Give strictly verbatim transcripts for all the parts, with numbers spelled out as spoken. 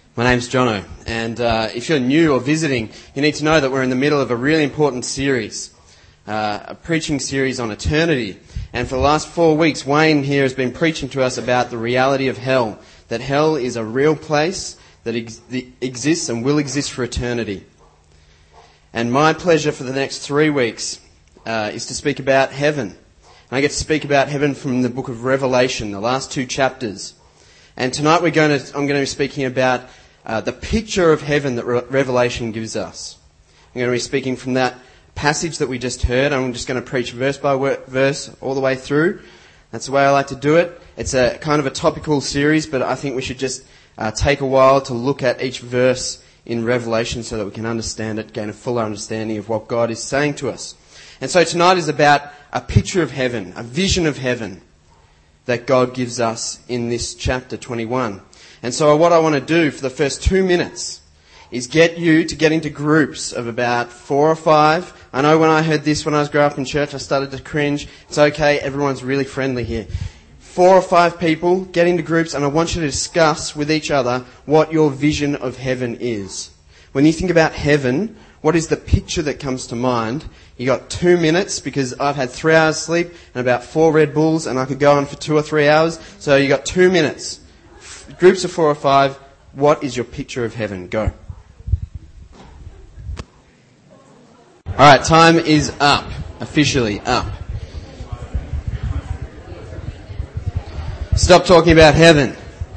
My name's Jono, and uh, if you're new or visiting, you need to know that we're in the middle of a really important series, uh, a preaching series on eternity. And for the last four weeks, Wayne here has been preaching to us about the reality of hell, that hell is a real place that ex- exists and will exist for eternity. And my pleasure for the next three weeks uh, is to speak about heaven. And I get to speak about heaven from the book of Revelation, the last two chapters. And tonight we're going to, I'm going to be speaking about uh, the picture of heaven that Re- Revelation gives us. I'm going to be speaking from that passage that we just heard. I'm just going to preach verse by verse all the way through. That's the way I like to do it. It's a kind of a topical series, but I think we should just uh, take a while to look at each verse in Revelation so that we can understand it, gain a fuller understanding of what God is saying to us. And so tonight is about a picture of heaven, a vision of heaven that God gives us in this chapter twenty-one. And so what I want to do for the first two minutes is get you to get into groups of about four or five. I know when I heard this when I was growing up in church, I started to cringe. It's okay, everyone's really friendly here. Four or five people, get into groups, and I want you to discuss with each other what your vision of heaven is. When you think about heaven, what is the picture that comes to mind? You got two minutes because I've had three hours sleep and about four Red Bulls and I could go on for two or three hours. So you got two minutes. F- groups of four or five. What is your picture of heaven? Go. Alright, time is up. Officially up. Stop talking about heaven.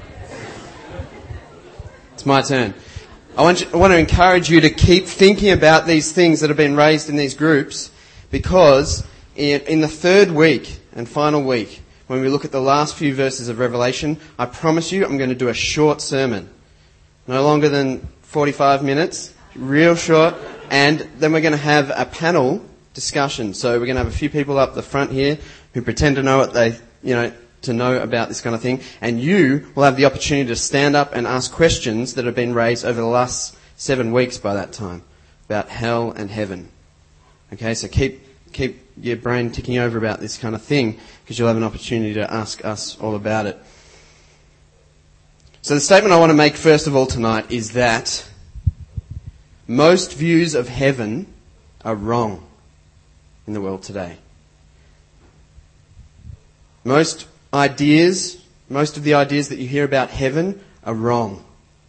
It's my turn. I want, you, I want to encourage you to keep thinking about these things that have been raised in these groups, because in, in the third week and final week, when we look at the last few verses of Revelation, I promise you I'm going to do a short sermon. No longer than forty-five minutes, real short, and then we're going to have a panel discussion. So we're going to have a few people up the front here who pretend to know what they, you know, to know about this kind of thing, and you will have the opportunity to stand up and ask questions that have been raised over the last seven weeks by that time about hell and heaven. Okay, so keep keep your brain ticking over about this kind of thing, because you'll have an opportunity to ask us all about it. So the statement I want to make first of all tonight is that most views of heaven are wrong in the world today. Most ideas, most of the ideas that you hear about heaven are wrong.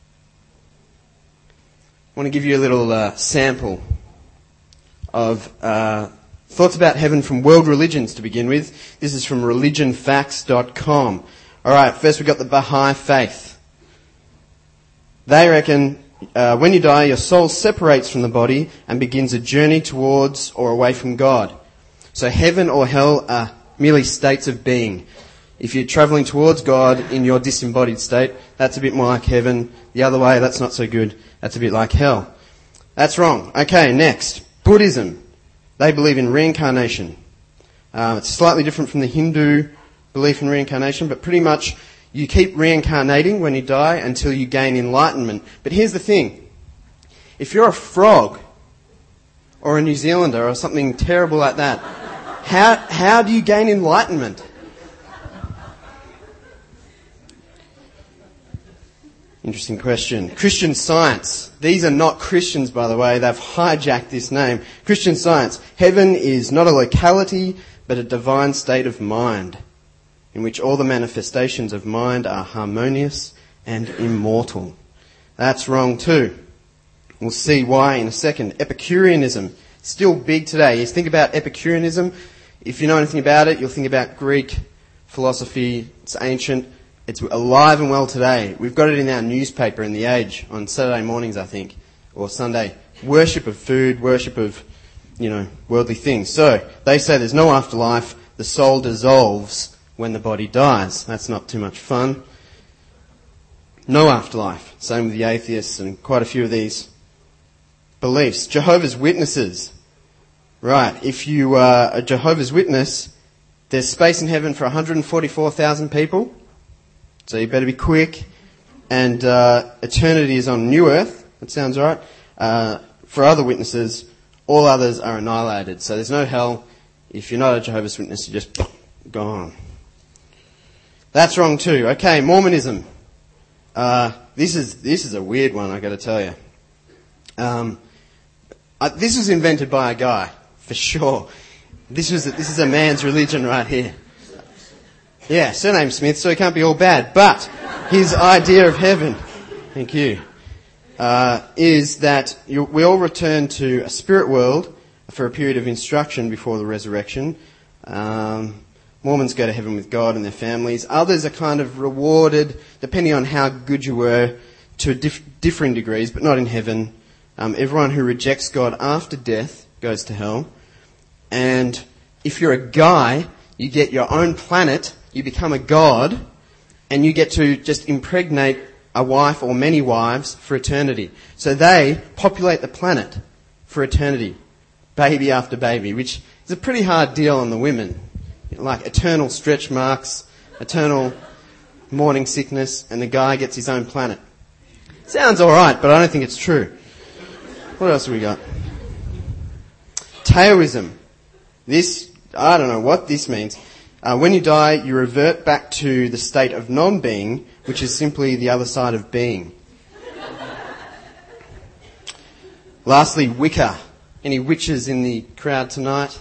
I want to give you a little uh, sample of uh, thoughts about heaven from world religions to begin with. This is from religion facts dot com. Alright, first we've got the Baha'i faith. They reckon uh, when you die, your soul separates from the body and begins a journey towards or away from God. So heaven or hell are merely states of being. If you're travelling towards God in your disembodied state, that's a bit more like heaven. The other way, that's not so good. That's a bit like hell. That's wrong. Okay, next. Buddhism. They believe in reincarnation. Uh, it's slightly different from the Hindu belief in reincarnation, but pretty much you keep reincarnating when you die until you gain enlightenment. But here's the thing. If you're a frog or a New Zealander or something terrible like that, how, how do you gain enlightenment? Interesting question. Christian Science. These are not Christians, by the way. They've hijacked this name. Christian Science. Heaven is not a locality, but a divine state of mind, in which all the manifestations of mind are harmonious and immortal. That's wrong too. We'll see why in a second. Epicureanism. Still big today. You think about Epicureanism. If you know anything about it, you'll think about Greek philosophy. It's ancient. It's alive and well today. We've got it in our newspaper in The Age on Saturday mornings, I think, or Sunday. Worship of food, worship of, you know, worldly things. So, they say there's no afterlife. The soul dissolves when the body dies. That's not too much fun. No afterlife. Same with the atheists and quite a few of these beliefs. Jehovah's Witnesses. Right, if you are a Jehovah's Witness, there's space in heaven for one hundred forty-four thousand people. So you better be quick. And uh, eternity is on New Earth. That sounds right. Uh, for other witnesses, all others are annihilated. So there's no hell. If you're not a Jehovah's Witness, you're just gone. That's wrong too. Okay, Mormonism. Uh, this is this is a weird one, I got to tell you. Um, uh, this was invented by a guy, for sure. This was a, this is a man's religion right here. Yeah, surname Smith, so he can't be all bad. But his idea of heaven, thank you, uh, is that you, we all return to a spirit world for a period of instruction before the resurrection. Um, Mormons go to heaven with God and their families. Others are kind of rewarded, depending on how good you were, to dif- differing degrees, but not in heaven. Um, everyone who rejects God after death goes to hell. And if you're a guy, you get your own planet, you become a god, and you get to just impregnate a wife or many wives for eternity. So they populate the planet for eternity, baby after baby, which is a pretty hard deal on the women. Like eternal stretch marks, eternal morning sickness, and the guy gets his own planet. Sounds alright, but I don't think it's true. What else have we got? Taoism. This, I don't know what this means. Uh, when you die, you revert back to the state of non-being, which is simply the other side of being. Lastly, Wicca. Any witches in the crowd tonight?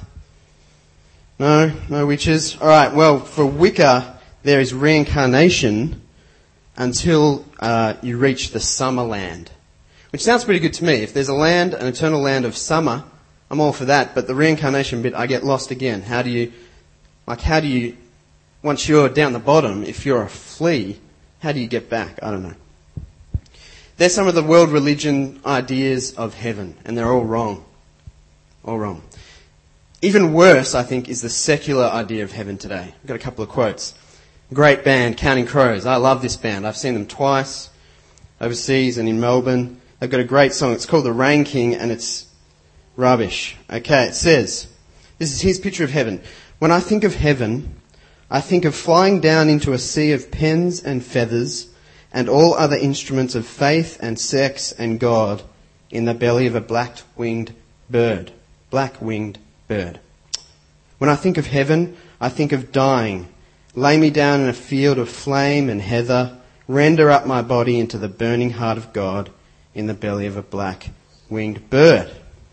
No? No witches? Alright, well, for Wicca, there is reincarnation until uh, you reach the summer land. Which sounds pretty good to me. If there's a land, an eternal land of summer, I'm all for that. But the reincarnation bit, I get lost again. How do you, like how do you, once you're down the bottom, if you're a flea, how do you get back? I don't know. There's some of the world religion ideas of heaven, and they're all wrong. All wrong. Even worse, I think, is the secular idea of heaven today. I've got a couple of quotes. Great band, Counting Crows. I love this band. I've seen them twice, overseas and in Melbourne. They've got a great song. It's called The Rain King, and it's rubbish. Okay, it says, this is his picture of heaven. When I think of heaven, I think of flying down into a sea of pens and feathers and all other instruments of faith and sex and God in the belly of a black-winged bird. Black-winged bird. When I think of heaven, I think of dying. Lay me down in a field of flame and heather. Render up my body into the burning heart of God in the belly of a black-winged bird.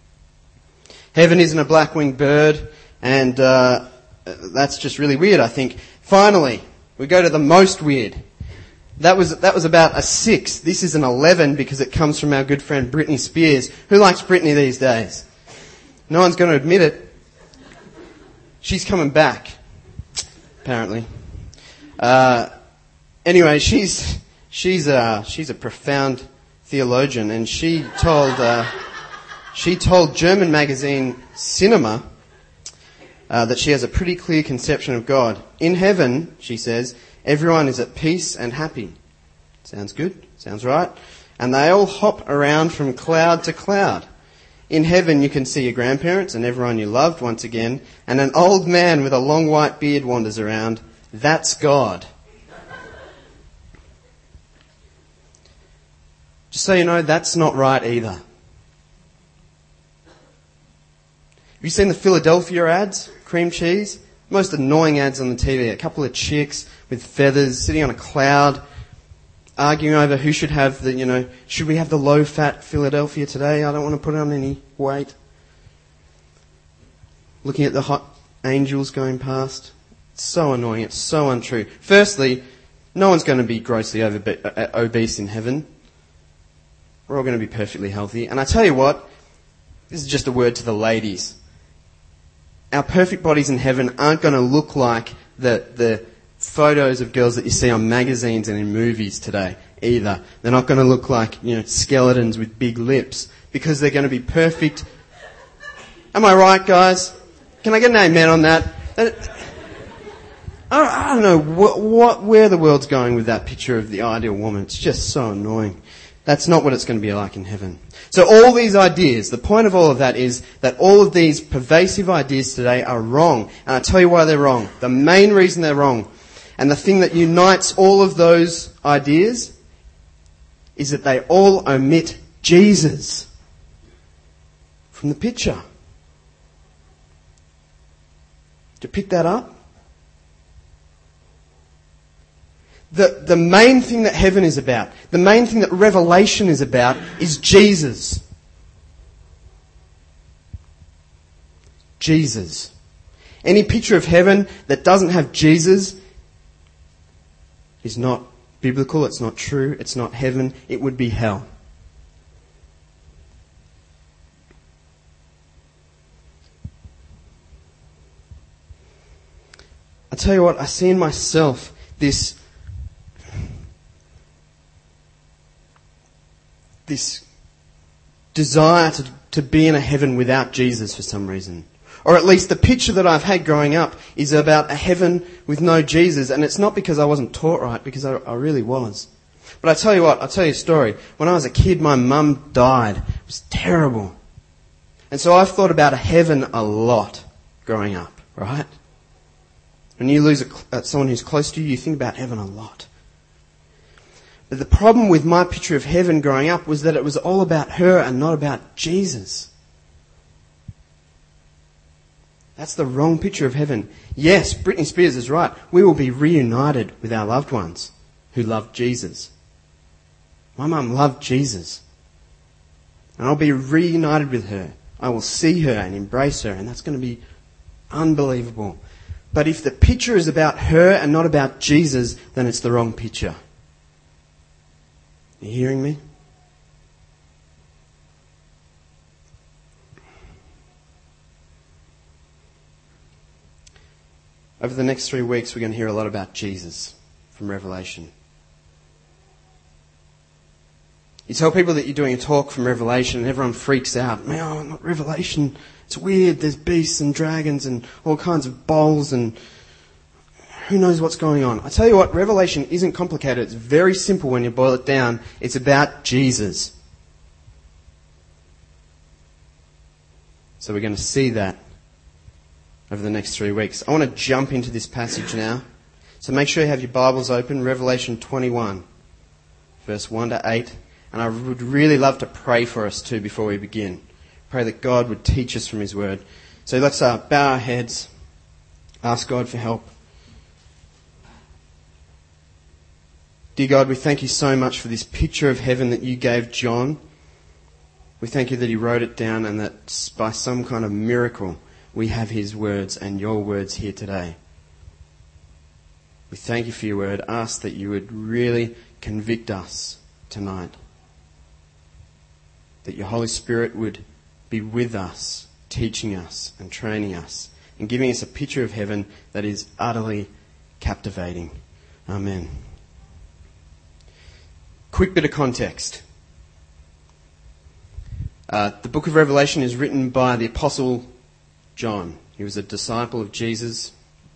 Heaven isn't a black-winged bird, and uh, that's just really weird, I think. Finally, we go to the most weird. That was that was about a six. This is an eleven because it comes from our good friend Britney Spears. Who likes Britney these days? No one's going to admit it. She's coming back, apparently. Uh, anyway, she's she's a she's a profound theologian, and she told uh, she told German magazine Cinema uh, that she has a pretty clear conception of God. In heaven, she says, everyone is at peace and happy. Sounds good. Sounds right. And they all hop around from cloud to cloud. In heaven, you can see your grandparents and everyone you loved once again, and an old man with a long white beard wanders around. That's God. Just so you know, that's not right either. Have you seen the Philadelphia ads? Cream cheese? Most annoying ads on the T V. A couple of chicks with feathers sitting on a cloud, arguing over who should have the, you know, should we have the low-fat Philadelphia today? I don't want to put on any weight. Looking at the hot angels going past. It's so annoying. It's so untrue. Firstly, no one's going to be grossly obe- uh, obese in heaven. We're all going to be perfectly healthy. And I tell you what, this is just a word to the ladies. Our perfect bodies in heaven aren't going to look like the the photos of girls that you see on magazines and in movies today either. They're not going to look like, you know, skeletons with big lips, because they're going to be perfect. Am I right, guys? Can I get an amen on that? I don't know what, what, where the world's going with that picture of the ideal woman. It's just so annoying. That's not what it's going to be like in heaven. So all these ideas, the point of all of that is that all of these pervasive ideas today are wrong. And I'll tell you why they're wrong. The main reason they're wrong, and the thing that unites all of those ideas, is that they all omit Jesus from the picture. Did you pick that up? The, the main thing that heaven is about, the main thing that Revelation is about, is Jesus. Jesus. Any picture of heaven that doesn't have Jesus is not biblical, it's not true, it's not heaven, it would be hell. I tell you what, I see in myself this this desire to, to be in a heaven without Jesus for some reason. Or at least the picture that I've had growing up is about a heaven with no Jesus. And it's not because I wasn't taught right, because I, I really was. But I tell you what, I'll tell you a story. When I was a kid, my mum died. It was terrible. And so I've thought about a heaven a lot growing up, right? When you lose a, uh, someone who's close to you, you think about heaven a lot. But the problem with my picture of heaven growing up was that it was all about her and not about Jesus. That's the wrong picture of heaven. Yes, Britney Spears is right. We will be reunited with our loved ones who loved Jesus. My mum loved Jesus. And I'll be reunited with her. I will see her and embrace her, and that's going to be unbelievable. But if the picture is about her and not about Jesus, then it's the wrong picture. Are you hearing me? Over the next three weeks, we're going to hear a lot about Jesus from Revelation. You tell people that you're doing a talk from Revelation and everyone freaks out. Man, oh, not Revelation. It's weird. There's beasts and dragons and all kinds of bowls and who knows what's going on. I tell you what, Revelation isn't complicated. It's very simple when you boil it down. It's about Jesus. So we're going to see that over the next three weeks. I want to jump into this passage now. So make sure you have your Bibles open. Revelation twenty-one, verse one to eight. And I would really love to pray for us too before we begin. Pray that God would teach us from His Word. So let's uh, bow our heads, ask God for help. Dear God, we thank you so much for this picture of heaven that you gave John. We thank you that he wrote it down and that by some kind of miracle we have his words and your words here today. We thank you for your word. Ask that you would really convict us tonight. That your Holy Spirit would be with us, teaching us and training us and giving us a picture of heaven that is utterly captivating. Amen. Quick bit of context. Uh, the book of Revelation is written by the Apostle John. He was a disciple of Jesus.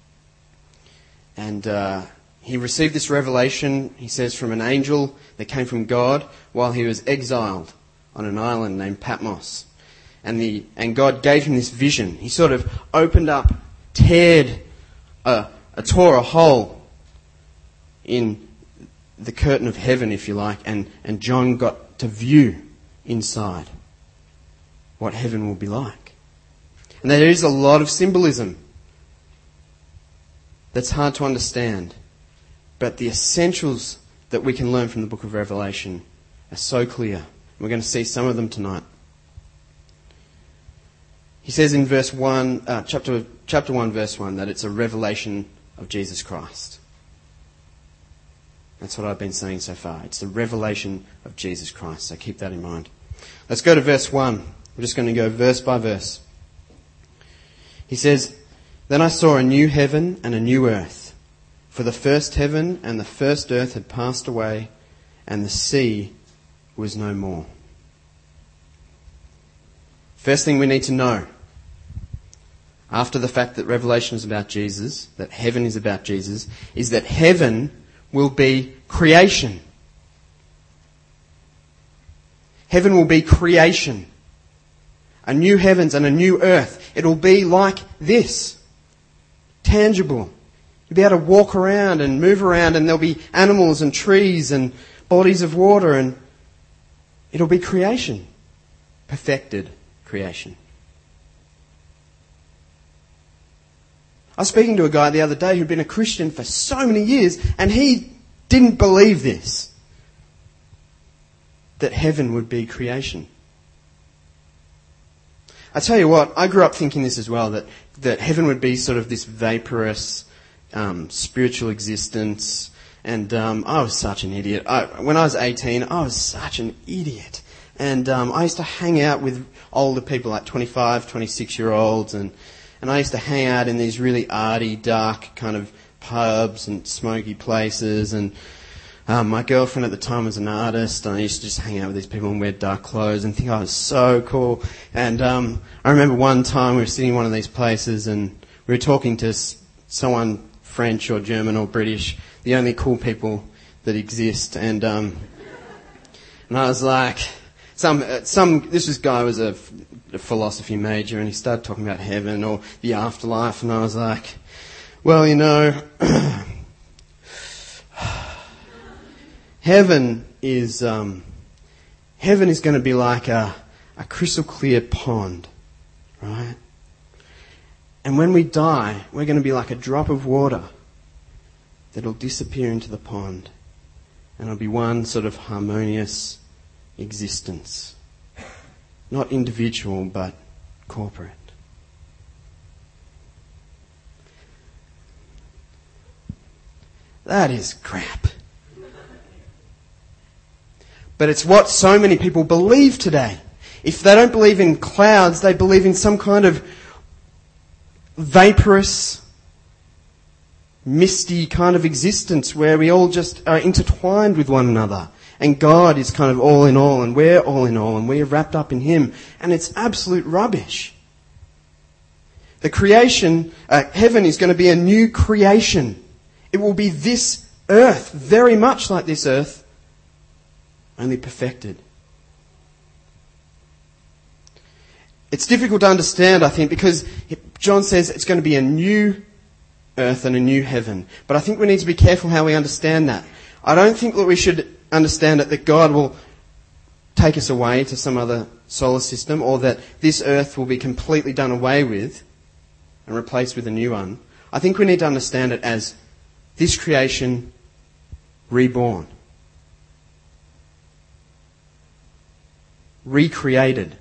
And uh, he received this revelation, he says, from an angel that came from God while he was exiled on an island named Patmos. And the and God gave him this vision. He sort of opened up, teared, a, a tore a hole in the curtain of heaven, if you like, and, and John got to view inside what heaven will be like. And there is a lot of symbolism that's hard to understand. But the essentials that we can learn from the book of Revelation are so clear. We're going to see some of them tonight. He says in verse one, uh, chapter chapter one, verse one, that it's a revelation of Jesus Christ. That's what I've been saying so far. It's the revelation of Jesus Christ. So keep that in mind. Let's go to verse one. We're just going to go verse by verse. He says, "Then I saw a new heaven and a new earth, for the first heaven and the first earth had passed away, and the sea was no more." First thing we need to know, after the fact that Revelation is about Jesus, that heaven is about Jesus, is that heaven will be creation. Heaven will be creation. A new heavens and a new earth. It will be like this. Tangible. You'll be able to walk around and move around, and there'll be animals and trees and bodies of water, and it'll be creation. Perfected creation. I was speaking to a guy the other day who'd been a Christian for so many years, and he didn't believe this, that heaven would be creation. I tell you what, I grew up thinking this as well, that, that heaven would be sort of this vaporous, um, spiritual existence. And um, I was such an idiot. I, when I was eighteen, I was such an idiot. And um, I used to hang out with older people, like twenty-five, twenty-six-year-olds, and, and I used to hang out in these really arty, dark kind of pubs and smoky places. And um, my girlfriend at the time was an artist, and I used to just hang out with these people and wear dark clothes and think I was so cool. And um, I remember one time we were sitting in one of these places and we were talking to s- someone French or German or British, the only cool people that exist. And um, and I was like, some some this was guy was a, a philosophy major, and he started talking about heaven or the afterlife, and I was like, well, you know, heaven is um, heaven is going to be like a a crystal clear pond, right? And when we die, we're going to be like a drop of water that'll disappear into the pond, and it'll be one sort of harmonious existence. Not individual, but corporate. That is crap. But it's what so many people believe today. If they don't believe in clouds, they believe in some kind of vaporous, misty kind of existence where we all just are intertwined with one another. And God is kind of all in all, and we're all in all, and we're wrapped up in Him. And it's absolute rubbish. The creation, uh, heaven is going to be a new creation. It will be this earth, very much like this earth, only perfected. It's difficult to understand, I think, because John says it's going to be a new earth and a new heaven. But I think we need to be careful how we understand that. I don't think that we should understand it that God will take us away to some other solar system, or that this earth will be completely done away with and replaced with a new one. I think we need to understand it as this creation reborn, recreated.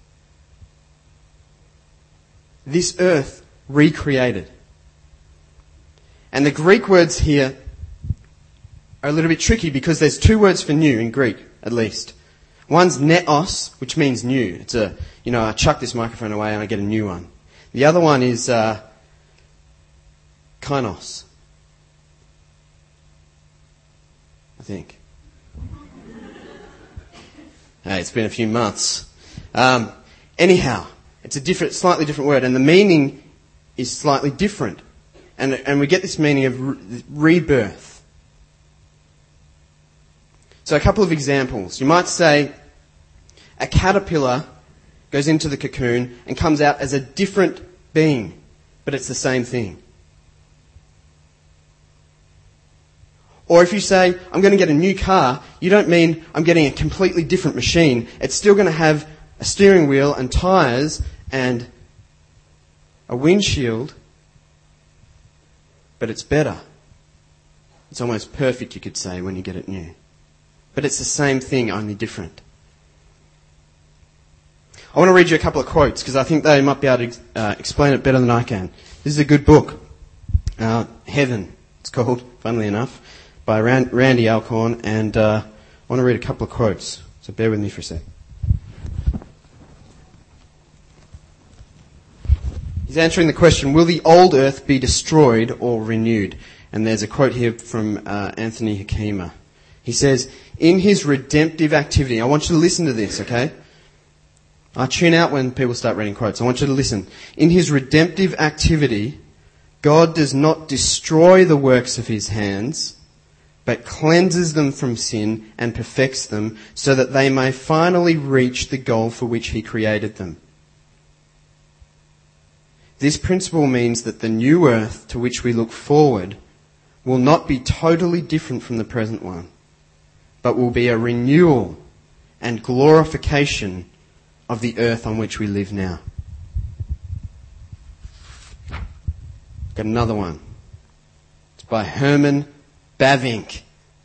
This earth recreated. And the Greek words here are a little bit tricky because there's two words for new in Greek, at least. One's neos, which means new. It's a, you know, I chuck this microphone away and I get a new one. The other one is uh, kainos, I think. Hey, it's been a few months. Um, anyhow, it's a different, slightly different word, and the meaning is slightly different. And, and we get this meaning of re- rebirth. So a couple of examples. You might say a caterpillar goes into the cocoon and comes out as a different being, but it's the same thing. Or if you say, I'm going to get a new car, you don't mean I'm getting a completely different machine. It's still going to have a steering wheel and tyres and a windshield, but it's better. It's almost perfect, you could say, when you get it new. But it's the same thing, only different. I want to read you a couple of quotes because I think they might be able to uh, explain it better than I can. This is a good book. Uh, Heaven, it's called, funnily enough, by Rand- Randy Alcorn, and uh, I want to read a couple of quotes. So bear with me for a sec. He's answering the question, will the old earth be destroyed or renewed? And there's a quote here from uh, Anthony Hakima. He says, in his redemptive activity, I want you to listen to this, okay? I tune out when people start reading quotes. I want you to listen. In his redemptive activity, God does not destroy the works of his hands, but cleanses them from sin and perfects them so that they may finally reach the goal for which he created them. This principle means that the new earth to which we look forward will not be totally different from the present one, but will be a renewal and glorification of the earth on which we live now. Got another one. It's by Herman Bavinck.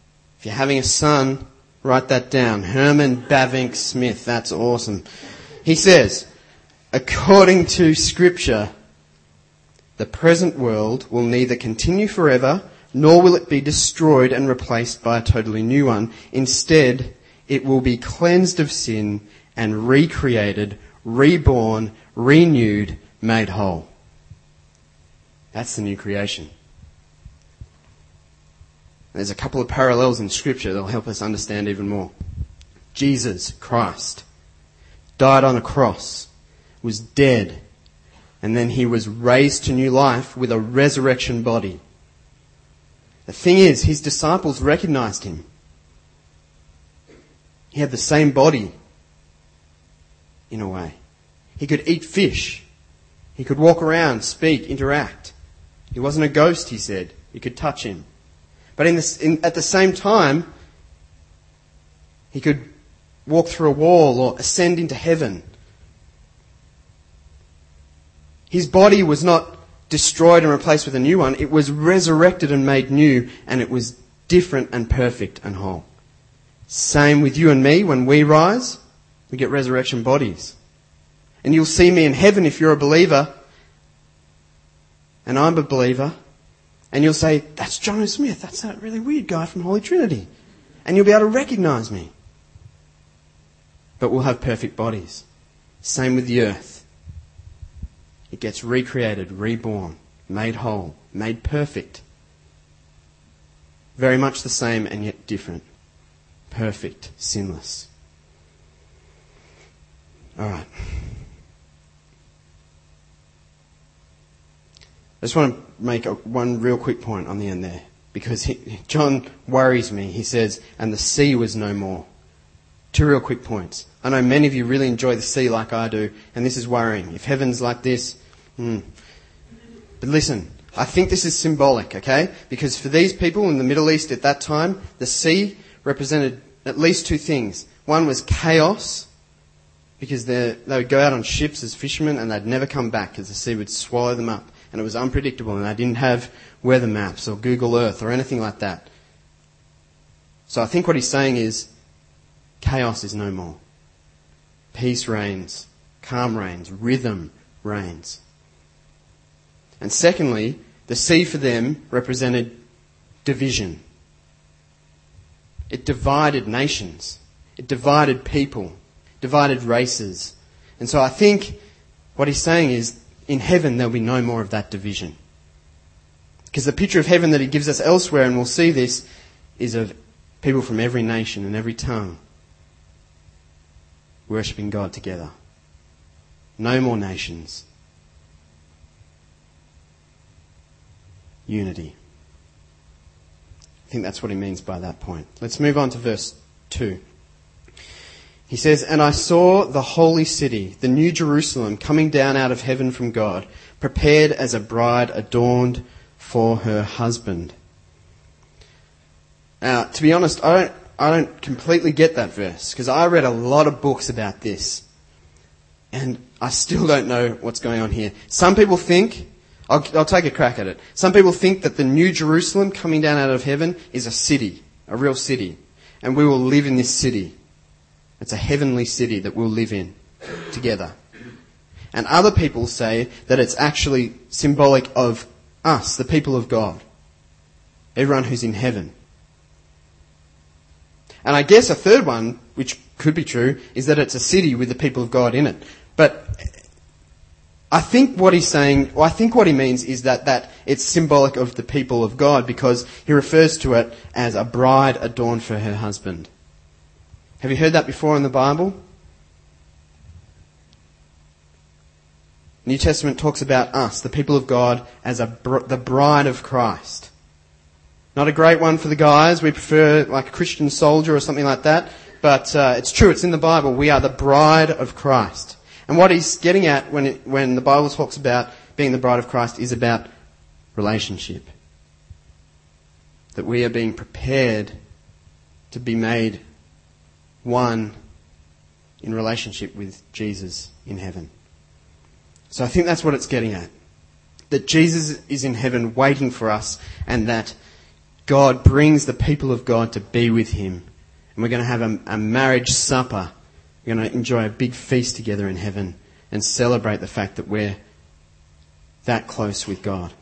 If you're having a son, write that down. Herman Bavinck Smith. That's awesome. He says, according to Scripture, the present world will neither continue forever, nor will it be destroyed and replaced by a totally new one. Instead, it will be cleansed of sin and recreated, reborn, renewed, made whole. That's the new creation. There's a couple of parallels in Scripture that will help us understand even more. Jesus Christ died on a cross, was dead, and then he was raised to new life with a resurrection body. The thing is, his disciples recognized him. He had the same body, in a way. He could eat fish. He could walk around, speak, interact. He wasn't a ghost, he said. You could touch him. But in this, in, at the same time, he could walk through a wall or ascend into heaven. His body was not destroyed and replaced with a new one. It was resurrected and made new, and it was different and perfect and whole. Same with you and me. When we rise, we get resurrection bodies. And you'll see me in heaven if you're a believer, and I'm a believer, and you'll say, that's John Smith, that's that really weird guy from Holy Trinity. And you'll be able to recognise me. But we'll have perfect bodies. Same with the earth. It gets recreated, reborn, made whole, made perfect. Very much the same and yet different. Perfect, sinless. All right. I just want to make a, one real quick point on the end there, because he, John worries me. He says, and the sea was no more. Two real quick points. I know many of you really enjoy the sea like I do, and this is worrying. If heaven's like this, hmm. But listen, I think this is symbolic, okay? Because for these people in the Middle East at that time, the sea represented at least two things. One was chaos, because they would go out on ships as fishermen and they'd never come back because the sea would swallow them up. And it was unpredictable, and they didn't have weather maps or Google Earth or anything like that. So I think what he's saying is, chaos is no more. Peace reigns, calm reigns, rhythm reigns. And secondly, the sea for them represented division. It divided nations. It divided people, divided races. And so I think what he's saying is, in heaven, there'll be no more of that division. Because the picture of heaven that he gives us elsewhere, and we'll see this, is of people from every nation and every tongue worshipping God together. No more nations. Unity. I think that's what he means by that point. Let's move on to verse two. He says, and I saw the holy city, the new Jerusalem, coming down out of heaven from God, prepared as a bride adorned for her husband. Now, to be honest, I don't, I don't completely get that verse, because I read a lot of books about this, and I still don't know what's going on here. Some people think, I'll, I'll take a crack at it. Some people think that the new Jerusalem coming down out of heaven is a city, a real city, and we will live in this city. It's a heavenly city that we'll live in together. And other people say that it's actually symbolic of us, the people of God. Everyone who's in heaven. And I guess a third one, which could be true, is that it's a city with the people of God in it. But I think what he's saying, well, I think what he means is that, that it's symbolic of the people of God, because he refers to it as a bride adorned for her husband. Have you heard that before in the Bible? New Testament talks about us, the people of God, as a br- the bride of Christ. Not a great one for the guys. We prefer like a Christian soldier or something like that. But uh, it's true, it's in the Bible. We are the bride of Christ. And what he's getting at when it, when the Bible talks about being the bride of Christ is about relationship. That we are being prepared to be made one in relationship with Jesus in heaven. So I think that's what it's getting at. That Jesus is in heaven waiting for us, and that God brings the people of God to be with him. And we're going to have a, a marriage supper. We're going to enjoy a big feast together in heaven and celebrate the fact that we're that close with God.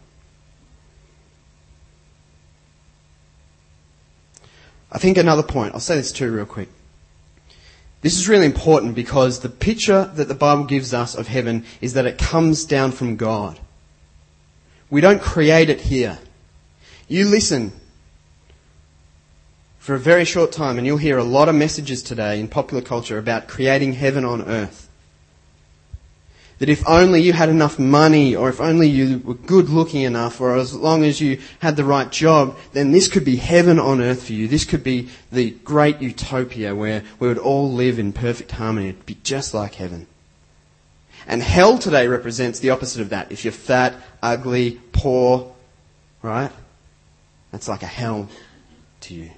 I think another point, I'll say this too real quick. This is really important because the picture that the Bible gives us of heaven is that it comes down from God. We don't create it here. You listen for a very short time and you'll hear a lot of messages today in popular culture about creating heaven on earth. That if only you had enough money, or if only you were good looking enough, or as long as you had the right job, then this could be heaven on earth for you. This could be the great utopia where we would all live in perfect harmony. It'd be just like heaven. And hell today represents the opposite of that. If you're fat, ugly, poor, right? That's like a hell to you.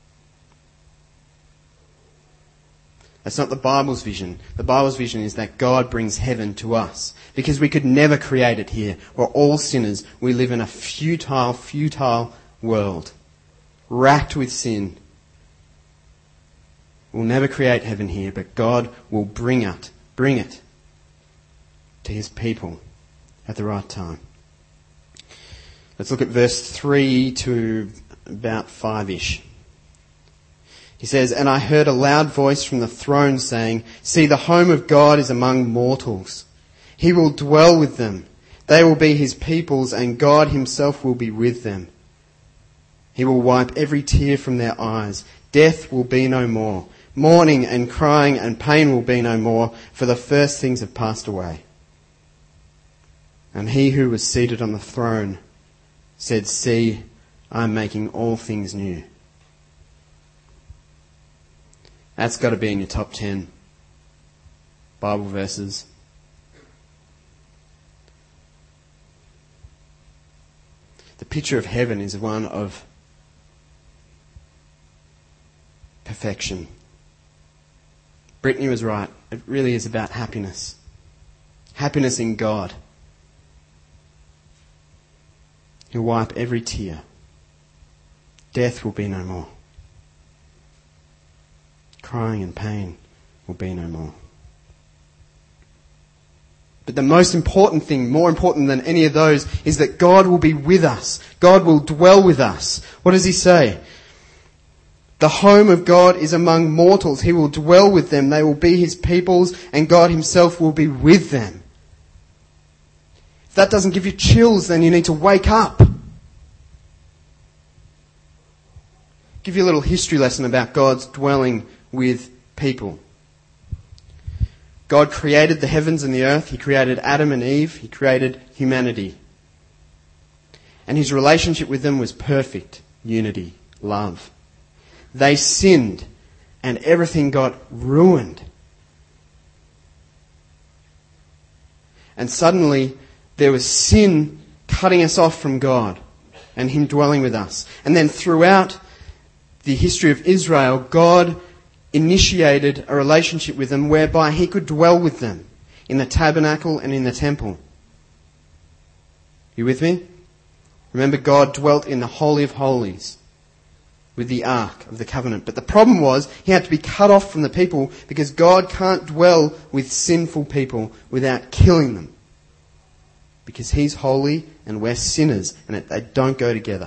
That's not the Bible's vision. The Bible's vision is that God brings heaven to us. Because we could never create it here. We're all sinners. We live in a futile, futile world. Racked with sin. We'll never create heaven here, but God will bring it, bring it to his people at the right time. Let's look at verse three to about five-ish. He says, "And I heard a loud voice from the throne saying, 'See, the home of God is among mortals. He will dwell with them. They will be his peoples, and God himself will be with them. He will wipe every tear from their eyes. Death will be no more. Mourning and crying and pain will be no more, for the first things have passed away.' And he who was seated on the throne said, 'See, I am making all things new.'" That's got to be in your top ten Bible verses. The picture of heaven is one of perfection. Brittany was right. It really is about happiness. Happiness in God. He'll wipe every tear. Death will be no more. Crying and pain will be no more. But the most important thing, more important than any of those, is that God will be with us. God will dwell with us. What does he say? "The home of God is among mortals. He will dwell with them. They will be his peoples, and God himself will be with them." If that doesn't give you chills, then you need to wake up. Give you a little history lesson about God's dwelling with people. God created the heavens and the earth. He created Adam and Eve. He created humanity. And his relationship with them was perfect. Unity, love. They sinned and everything got ruined. And suddenly there was sin cutting us off from God and him dwelling with us. And then throughout the history of Israel, God initiated a relationship with them whereby he could dwell with them in the tabernacle and in the temple. You with me? Remember, God dwelt in the Holy of Holies with the Ark of the Covenant. But the problem was he had to be cut off from the people because God can't dwell with sinful people without killing them. Because he's holy and we're sinners and they don't go together.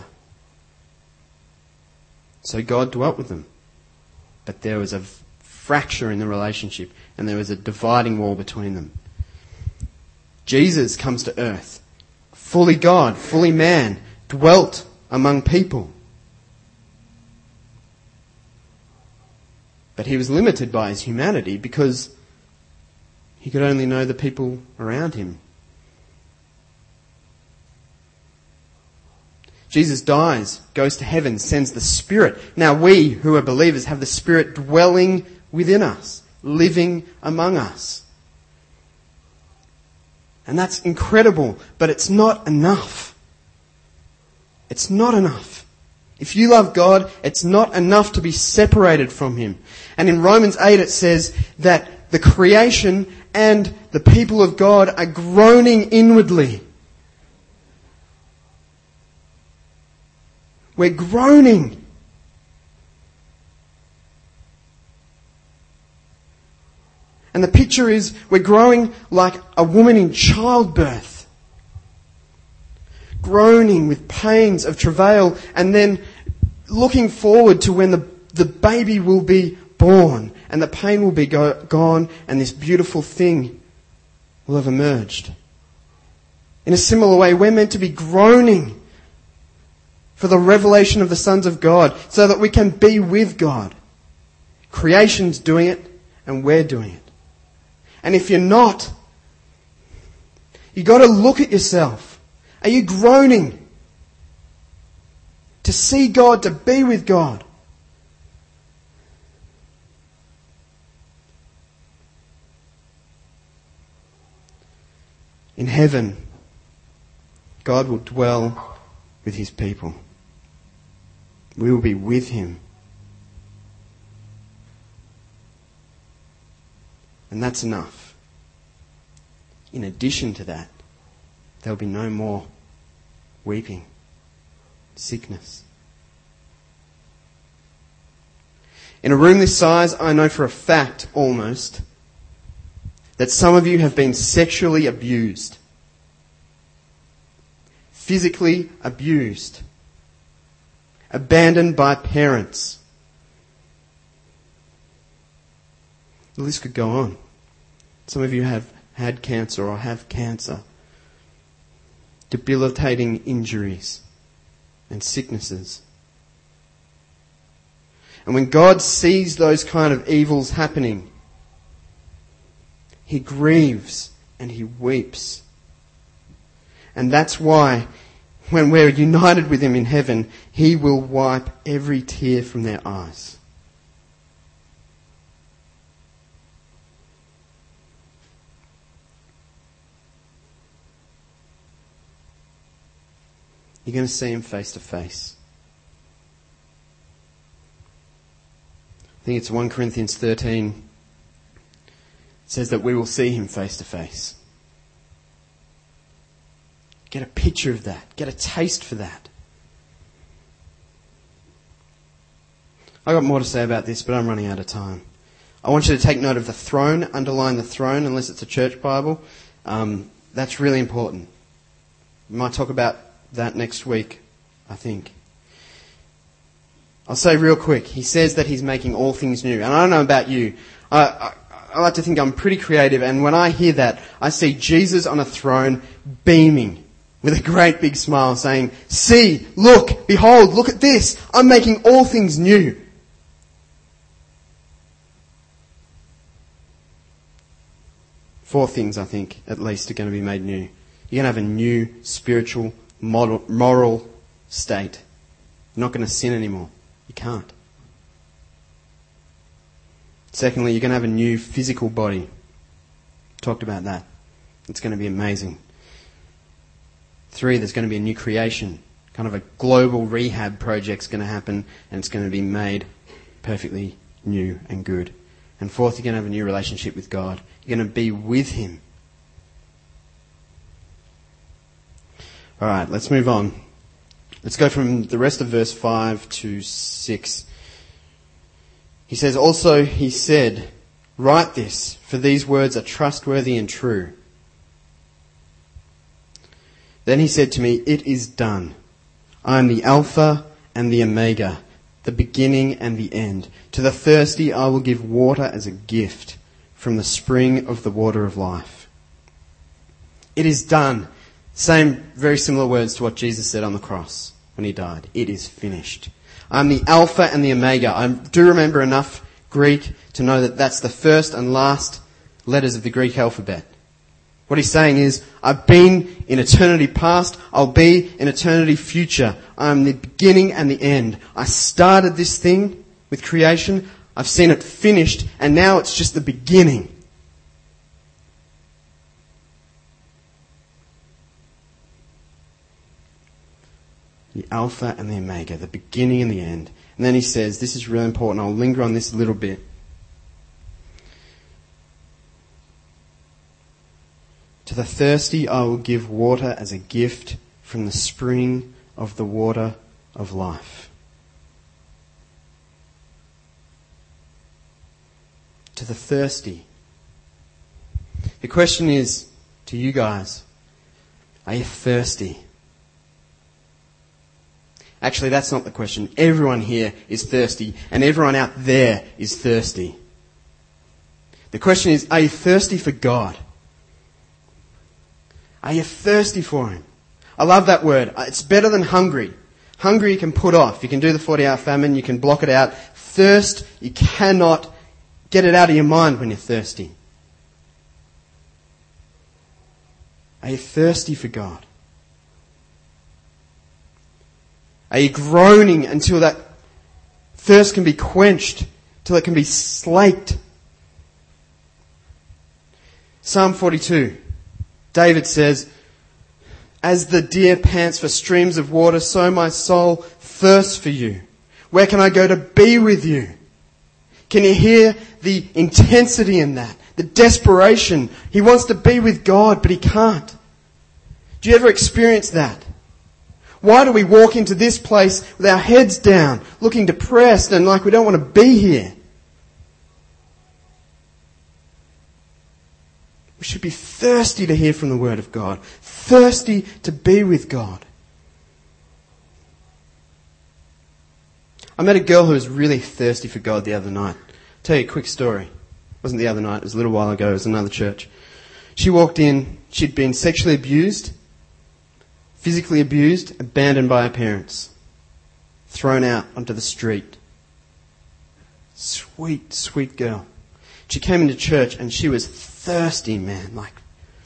So God dwelt with them. But there was a fracture in the relationship and there was a dividing wall between them. Jesus comes to earth, fully God, fully man, dwelt among people. But he was limited by his humanity because he could only know the people around him. Jesus dies, goes to heaven, sends the Spirit. Now we, who are believers, have the Spirit dwelling within us, living among us. And that's incredible, but it's not enough. It's not enough. If you love God, it's not enough to be separated from him. And in Romans eight it says that the creation and the people of God are groaning inwardly. We're groaning. And the picture is we're growing like a woman in childbirth, groaning with pains of travail, and then looking forward to when the, the baby will be born and the pain will be go, gone and this beautiful thing will have emerged. In a similar way, we're meant to be groaning for the revelation of the sons of God so that we can be with God. Creation's doing it and we're doing it. And if you're not, you've got to look at yourself. Are you groaning to see God, to be with God? In heaven, God will dwell with his people. We will be with him. And that's enough. In addition to that, there'll be no more weeping, sickness. In a room this size, I know for a fact, almost, that some of you have been sexually abused, physically abused, abandoned by parents. The list could go on. Some of you have had cancer or have cancer, debilitating injuries and sicknesses. And when God sees those kind of evils happening, he grieves and he weeps. And that's why when we're united with him in heaven, he will wipe every tear from their eyes. You're going to see him face to face. I think it's First Corinthians thirteen. It says that we will see him face to face. Get a picture of that. Get a taste for that. I've got more to say about this, but I'm running out of time. I want you to take note of the throne, underline the throne, unless it's a church Bible. Um, that's really important. We might talk about that next week, I think. I'll say real quick, he says that he's making all things new. And I don't know about you, I, I, I like to think I'm pretty creative, and when I hear that, I see Jesus on a throne beaming with a great big smile saying, see, look, behold, look at this, I'm making all things new. Four things, I think, at least, are going to be made new. You're going to have a new spiritual Moral, moral state. You're not going to sin anymore. You can't. Secondly, you're going to have a new physical body. Talked about that. It's going to be amazing. Three, there's going to be a new creation. Kind of a global rehab project's going to happen, and it's going to be made perfectly new and good. And fourth, you're going to have a new relationship with God. You're going to be with him. All right, let's move on. Let's go from the rest of verse five to six. He says, also he said, write this, for these words are trustworthy and true. Then he said to me, it is done. I am the Alpha and the Omega, the beginning and the end. To the thirsty I will give water as a gift from the spring of the water of life. It is done. Same, very similar words to what Jesus said on the cross when he died. It is finished. I'm the Alpha and the Omega. I do remember enough Greek to know that that's the first and last letters of the Greek alphabet. What he's saying is, I've been in eternity past, I'll be in eternity future. I'm the beginning and the end. I started this thing with creation, I've seen it finished, and now it's just the beginning. The Alpha and the Omega, the beginning and the end. And then he says, this is really important, I'll linger on this a little bit. To the thirsty I will give water as a gift from the spring of the water of life. To the thirsty. The question is to you guys, are you thirsty? Actually, that's not the question. Everyone here is thirsty, and everyone out there is thirsty. The question is, are you thirsty for God? Are you thirsty for Him? I love that word. It's better than hungry. Hungry you can put off. You can do the forty-hour famine. You can block it out. Thirst, you cannot get it out of your mind when you're thirsty. Are you thirsty for God? Are you groaning until that thirst can be quenched, till it can be slaked? Psalm forty-two, David says, "As the deer pants for streams of water, so my soul thirsts for you. Where can I go to be with you?" Can you hear the intensity in that? The desperation. He wants to be with God, but he can't. Do you ever experience that? Why do we walk into this place with our heads down, looking depressed and like we don't want to be here? We should be thirsty to hear from the Word of God, thirsty to be with God. I met a girl who was really thirsty for God the other night. I'll tell you a quick story. It wasn't the other night, it was a little while ago, it was another church. She walked in, she'd been sexually abused, physically abused, abandoned by her parents, thrown out onto the street. Sweet, sweet girl. She came into church and she was thirsty, man, like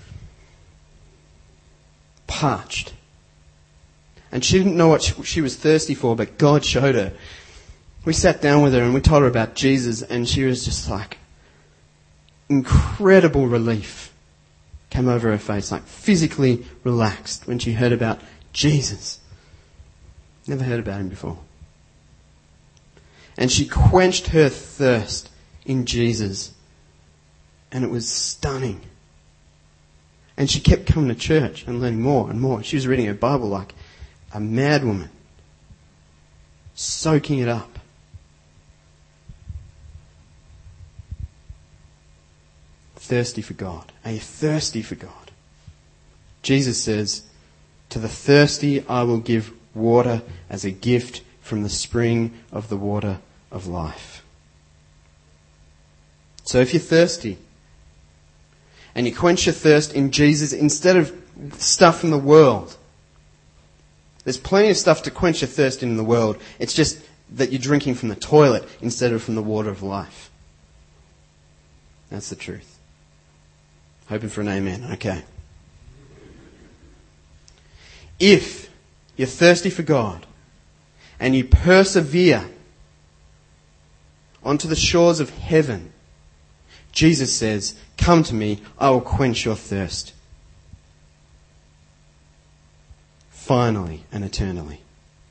parched. And she didn't know what she was thirsty for, but God showed her. We sat down with her and we told her about Jesus, and she was just like, incredible relief came over her face, like physically relaxed when she heard about Jesus. Never heard about him before. And she quenched her thirst in Jesus. And it was stunning. And she kept coming to church and learning more and more. She was reading her Bible like a mad woman, soaking it up. Thirsty for God. Are you thirsty for God? Jesus says, "To the thirsty I will give water as a gift from the spring of the water of life." So if you're thirsty, and you quench your thirst in Jesus instead of stuff from the world, there's plenty of stuff to quench your thirst in the world. It's just that you're drinking from the toilet instead of from the water of life. That's the truth. Hoping for an amen. Okay. If you're thirsty for God and you persevere onto the shores of heaven, Jesus says, "Come to me, I will quench your thirst." Finally and eternally.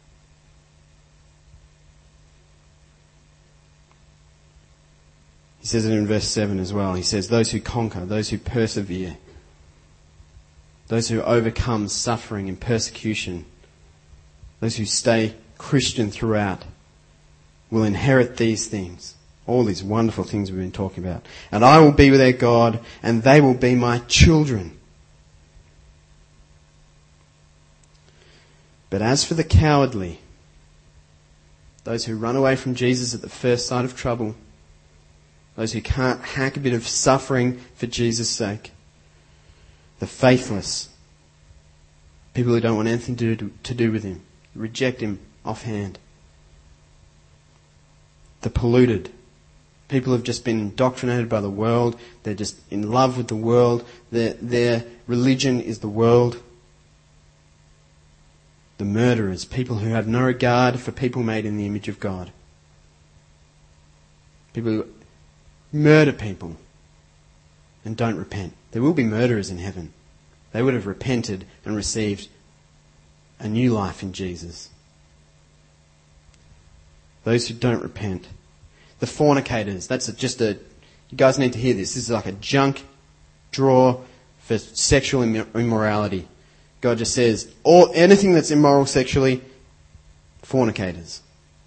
He says it in verse seven as well. He says, those who conquer, those who persevere, those who overcome suffering and persecution, those who stay Christian throughout, will inherit these things. All these wonderful things we've been talking about. "And I will be their God, and they will be my children." But as for the cowardly, those who run away from Jesus at the first sight of trouble, those who can't hack a bit of suffering for Jesus' sake, the faithless, people who don't want anything to do, to do with him, reject him offhand, the polluted, people who have just been indoctrinated by the world, they're just in love with the world, their, their religion is the world, the murderers, people who have no regard for people made in the image of God, people who murder people and don't repent. There will be murderers in heaven. They would have repented and received a new life in Jesus. Those who don't repent. The fornicators. That's a, just a... You guys need to hear this. This is like a junk drawer for sexual immorality. God just says, all anything that's immoral sexually, fornicators.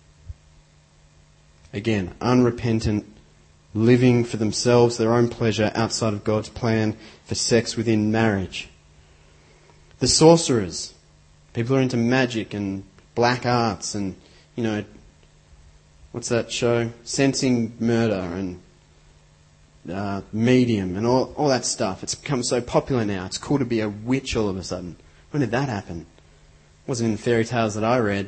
Again, unrepentant, living for themselves, their own pleasure outside of God's plan for sex within marriage. The sorcerers, people who are into magic and black arts and, you know, what's that show? Sensing Murder and uh, Medium and all, all that stuff. It's become so popular now. It's cool to be a witch all of a sudden. When did that happen? It wasn't in the fairy tales that I read.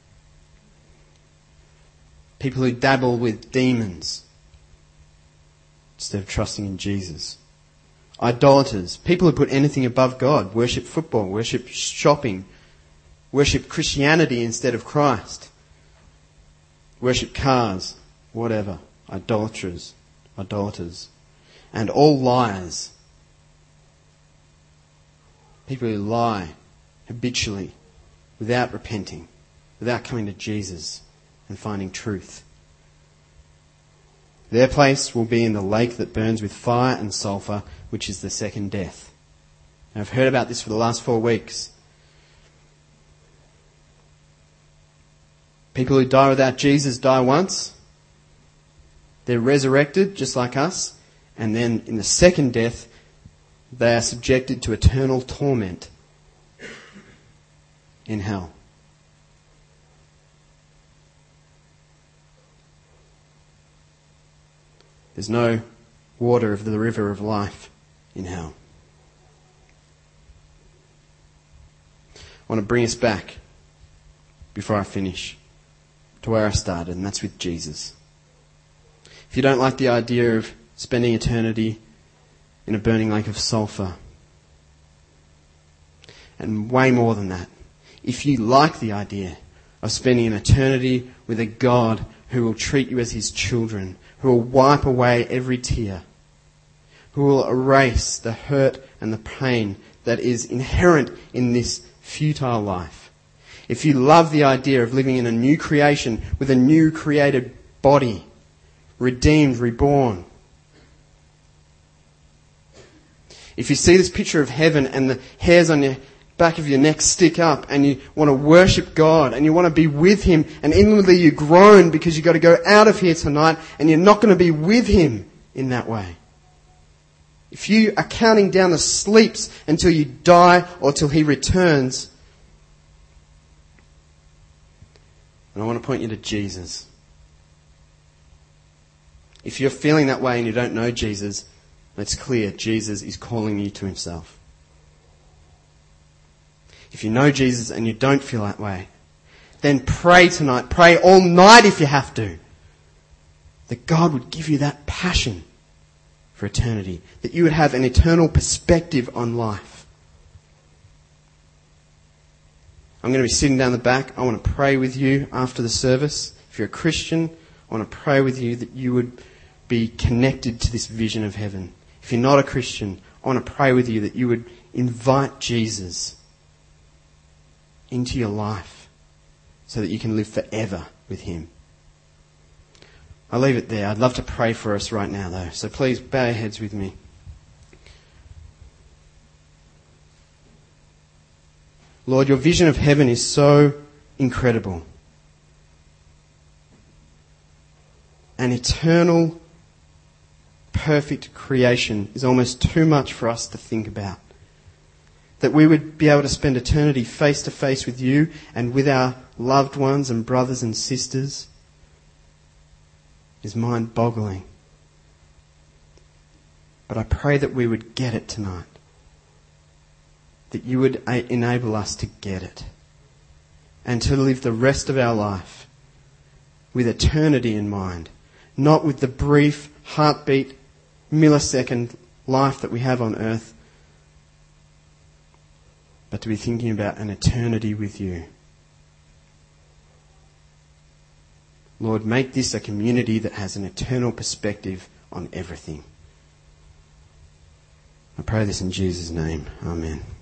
People who dabble with demons instead of trusting in Jesus. Idolaters, people who put anything above God, worship football, worship shopping, worship Christianity instead of Christ, worship cars, whatever. Idolaters, idolaters, and all liars. People who lie habitually, without repenting, without coming to Jesus and finding truth. Their place will be in the lake that burns with fire and sulphur, which is the second death. And I've heard about this for the last four weeks. People who die without Jesus die once. They're resurrected just like us. And then in the second death, they are subjected to eternal torment in hell. There's no water of the river of life in hell. I want to bring us back, before I finish, to where I started, and that's with Jesus. If you don't like the idea of spending eternity in a burning lake of sulphur, and way more than that, if you like the idea of spending an eternity with a God who will treat you as his children, who will wipe away every tear, who will erase the hurt and the pain that is inherent in this futile life. If you love the idea of living in a new creation with a new created body, redeemed, reborn. If you see this picture of heaven and the hairs on your back of your neck stick up and you want to worship God and you want to be with him and inwardly you groan because you've got to go out of here tonight and you're not going to be with him in that way. If you are counting down the sleeps until you die or till he returns, and I want to point you to Jesus. If you're feeling that way and you don't know Jesus, it's clear Jesus is calling you to himself. If you know Jesus and you don't feel that way, then pray tonight. Pray all night if you have to. That God would give you that passion for eternity. That you would have an eternal perspective on life. I'm going to be sitting down the back. I want to pray with you after the service. If you're a Christian, I want to pray with you that you would be connected to this vision of heaven. If you're not a Christian, I want to pray with you that you would invite Jesus into your life so that you can live forever with him. I'll leave it there. I'd love to pray for us right now though. So please bow your heads with me. Lord, your vision of heaven is so incredible. An eternal, perfect creation is almost too much for us to think about. That we would be able to spend eternity face to face with you and with our loved ones and brothers and sisters is mind-boggling. But I pray that we would get it tonight. That you would enable us to get it. And to live the rest of our life with eternity in mind. Not with the brief, heartbeat, millisecond life that we have on earth. But to be thinking about an eternity with you. Lord, make this a community that has an eternal perspective on everything. I pray this in Jesus' name. Amen.